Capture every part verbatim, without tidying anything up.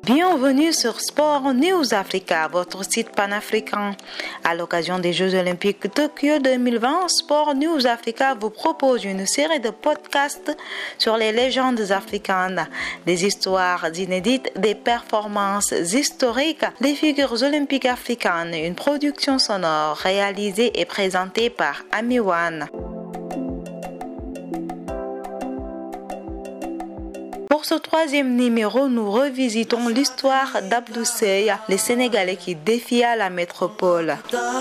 Bienvenue sur Sport News Africa, votre site panafricain. À l'occasion des Jeux Olympiques Tokyo deux mille vingt, Sport News Africa vous propose une série de podcasts sur les légendes africaines, des histoires inédites, des performances historiques, des figures olympiques africaines, une production sonore réalisée et présentée par Ami One. Pour ce troisième numéro, nous revisitons l'histoire d'Abdou Seye, le Sénégalais qui défia la métropole.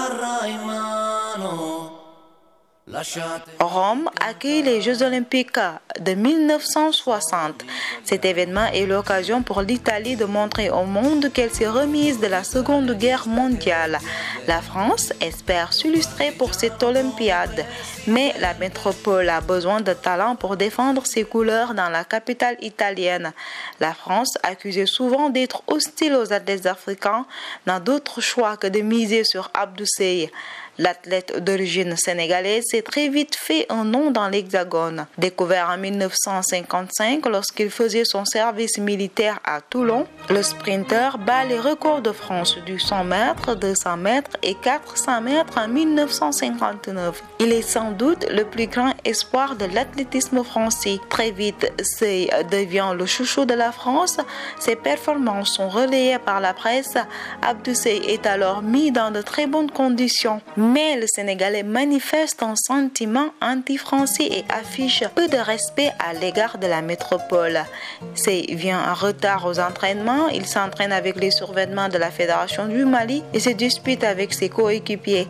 Rome accueille les Jeux Olympiques de mille neuf cent soixante. Cet événement est l'occasion pour l'Italie de montrer au monde qu'elle s'est remise de la Seconde Guerre mondiale. La France espère s'illustrer pour cette Olympiade, mais la métropole a besoin de talent pour défendre ses couleurs dans la capitale italienne. La France, accusée souvent d'être hostile aux athlètes africains, n'a d'autre choix que de miser sur Abdou Seye. L'athlète d'origine sénégalaise s'est très vite fait un nom dans l'Hexagone. Découvert en mille neuf cent cinquante-cinq lorsqu'il faisait son service militaire à Toulon, le sprinter bat les records de France du cent mètres, deux cents mètres et quatre cents mètres en mille neuf cent cinquante-neuf. Il est sans doute le plus grand espoir de l'athlétisme français. Très vite, Seye devient le chouchou de la France. Ses performances sont relayées par la presse. Abdou Seye est alors mis dans de très bonnes conditions. Mais le Sénégalais manifeste un sentiment anti-français et affiche peu de respect à l'égard de la métropole. Seye vient en retard aux entraînements, il s'entraîne avec les survêtements de la Fédération du Mali et se dispute avec ses coéquipiers.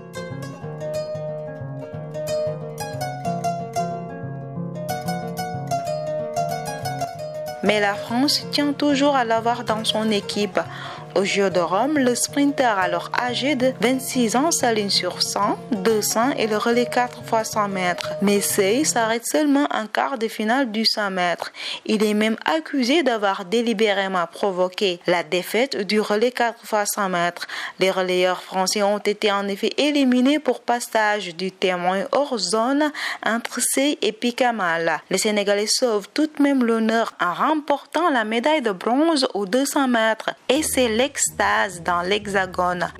Mais la France tient toujours à l'avoir dans son équipe. Aux Jeux de Rome, le sprinter alors âgé de vingt-six ans s'aligne sur cent, deux cents et le relais quatre fois cent mètres. Mais Seye s'arrête seulement en quart de finale du cent mètres. Il est même accusé d'avoir délibérément provoqué la défaite du relais quatre fois cent mètres. Les relayeurs français ont été en effet éliminés pour passage du témoin hors zone entre Seye et Pikamal. Les Sénégalais sauvent tout de même l'honneur en remportant la médaille de bronze aux deux cents mètres. Et c'est l'extase dans l'Hexagone.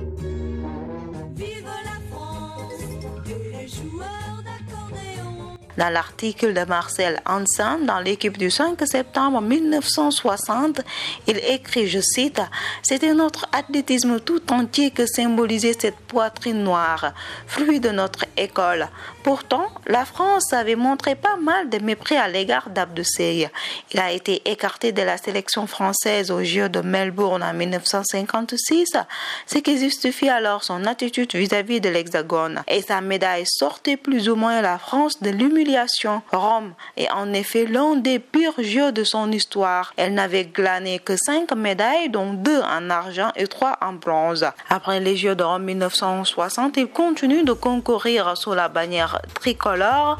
Dans l'article de Marcel Hansen dans l'équipe du cinq septembre mille neuf cent soixante, il écrit, je cite, « C'était notre athlétisme tout entier que symbolisait cette poitrine noire, fruit de notre école. Pourtant, la France avait montré pas mal de mépris à l'égard d'Abdou Seye. Il a été écarté de la sélection française aux Jeux de Melbourne en mille neuf cent cinquante-six, ce qui justifie alors son attitude vis-à-vis de l'Hexagone. Et sa médaille sortait plus ou moins la France de l'humiliation. Rome est en effet l'un des pires Jeux de son histoire. Elle n'avait glané que cinq médailles, dont deux en argent et trois en bronze. Après les Jeux de Rome mille neuf cent soixante, il continue de concourir sous la bannière tricolore.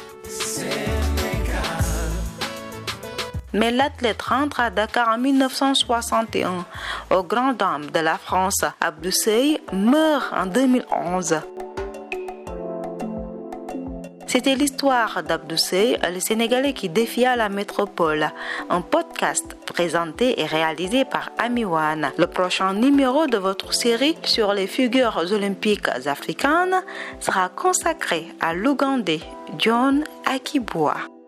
Mais l'athlète rentre à Dakar en mille neuf cent soixante et un. Aux grandes dames de la France, Abdou Seye meurt en deux mille onze. C'était l'histoire d'Abdou Seye, le Sénégalais qui défia la métropole. Un podcast présenté et réalisé par Ami One. Le prochain numéro de votre série sur les figures olympiques africaines sera consacré à l'Ougandais John Akibwa.